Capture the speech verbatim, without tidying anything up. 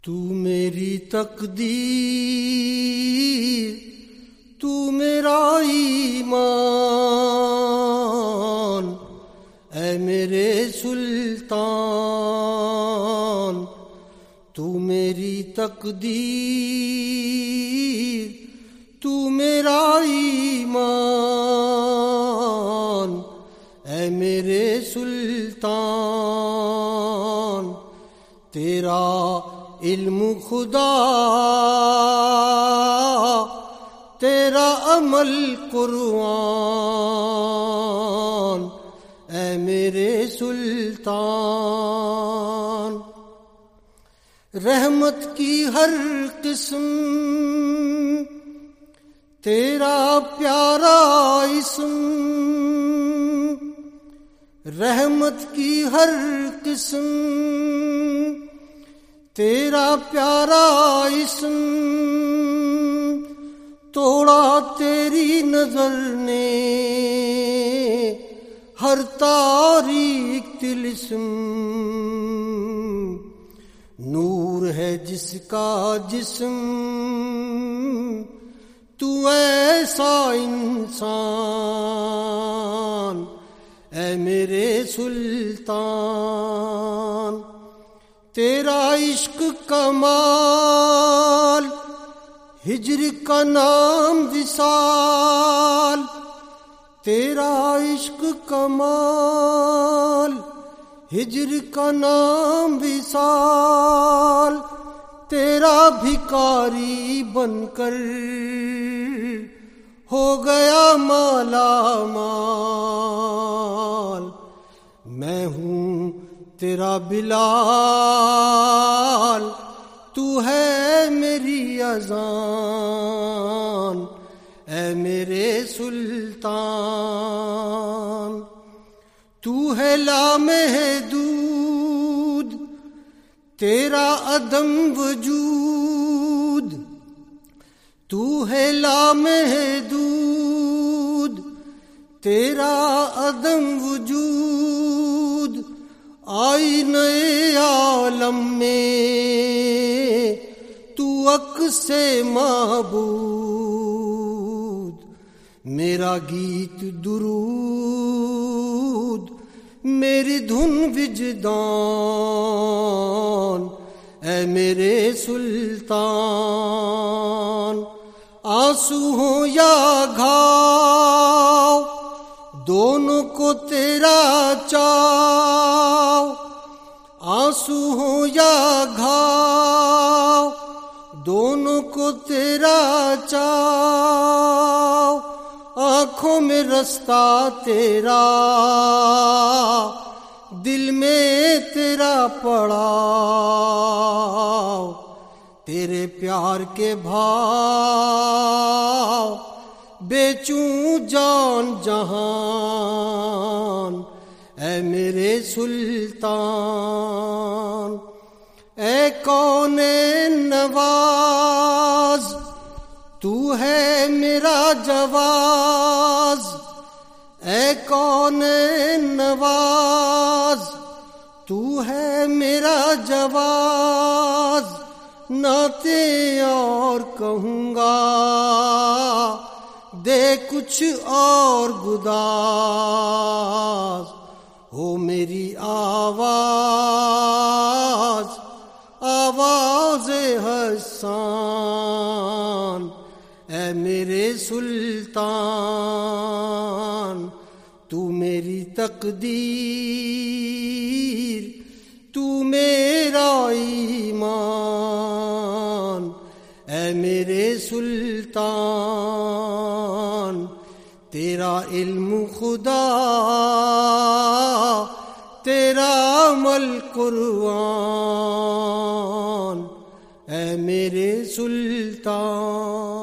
تو میری تقدیر، تو میرا ایمان، اے میرے سلطان۔ تو میری تقدیر، تو میرا ایمان، اے میرے سلطان۔ تیرا علم خدا، تیرا عمل قرآن، اے میرے سلطان۔ رحمت کی ہر قسم، تیرا پیارا اسم، رحمت کی ہر قسم، تیرا پیارا اسم۔ توڑا تیری نظر نے ہر تاریک طلسم، نور ہے جس کا جسم، تو ایسا انسان، اے میرے سلطان۔ تیرا عشق کمال، ہجر کا نام وصال، تیرا عشق کمال، ہجر کا نام وصال۔ تیرا بھکاری بن کر ہو گیا مالا مال، میں ہوں تیرا بلال، تو ہے میری اذان، اے میرے سلطان۔ تو ہے لامحدود، تیرا عدم وجود، تو ہے لامحدود، تیرا عدم وجود۔ آئینہ عالم میں تو عکس معبود، میرا گیت درود، میری دھن وجدان، اے میرے سلطان۔ آنسو ہوں یا گھاؤ، دونوں کو تیرا چاو، آنسو ہوں یا گھاؤ، دونوں کو تیرا چاو۔ آنکھوں میں رستہ تیرا، دل میں تیرا پڑاؤ، تیرے پیار کے بھاؤ بیچوں جان جہان، اے میرے سلطان۔ اے کون نواز، تو ہے میرا جواز، اے کون نواز، تو ہے میرا جواز۔ نعتیں اور کہوں گا، دے کچھ اور گداز، ہو میری آواز، آواز حسان، اے میرے سلطان۔ تو میری تقدیر، تو میرا ایمان، اے میرے سلطان۔ تیرا علم خدا، تیرا عمل قرآن، اے میرے سلطان۔